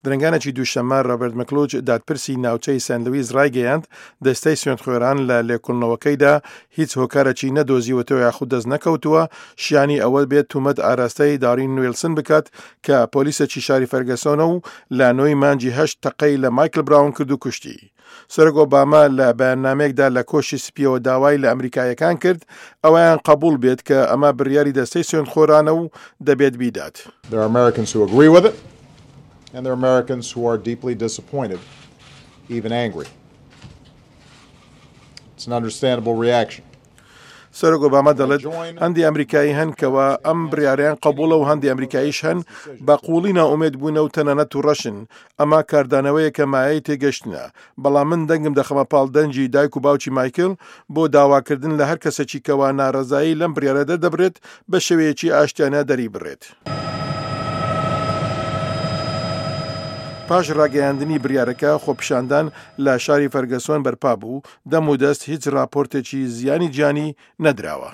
درنگانێکی دووشەممە ڕۆبرت مەکلوج دادپرسی ناوچەی سێنت لویس ڕایگەیاند دەستەی سوێندخوێران لە لێکۆڵنەوەکەیدا هیچ هۆکارێکی نەدۆزیوەتەوە یاخود دەست نەکەوتووە شیانی ئەوە بێت تومەت ئاراستەی دارین ویلسن بکات کە پۆلیسێکی شاری فەرگەسۆنە و لە نۆی مانجی 8 تەقەی لە مایکل براون کرد و کوشتی. سەرۆک ئۆباما لە بەیاننامەیەکدا لە کۆشی سپیەوە داوای لە ئەمریکایەکان کرد ئەوەیان قبول بێت کە ئەمە بڕیاری دەستەی سوێندخۆرانە و دەبێت بیدات. There are Americans who agree with it, and there are Americans who are deeply disappointed, even angry. It's an understandable reaction. سەرۆک ئۆباما دەڵێت هەندی ئەمریکایی هەن کەوە ئەم بڕیاریان قبوڵە و هەندی ئەمریکاییش هەن بە قوڵی ناومێد بوونە و تەنانەت و ڕەشن ئەمە کاردانەوەیە کە مایەی تێگەشتنە بەڵام من دەنگم دەخەمە پاڵ دەنجی دایک و باوکی مایکل بۆ داواکردن لە هەر کەسێکی کەوا ناڕەزایی لەم بڕیارە دەردەبرێت بە شێوەیەکی ئاشتیانە دەری بڕێت. پاش ڕاگەیاندنی بڕیارەکە خۆپیشاندان لە شاری فەرگەسۆن بەرپا بوو دەم و دەست هیچ راپۆرتێکی زیانی گیانی نەدراوە.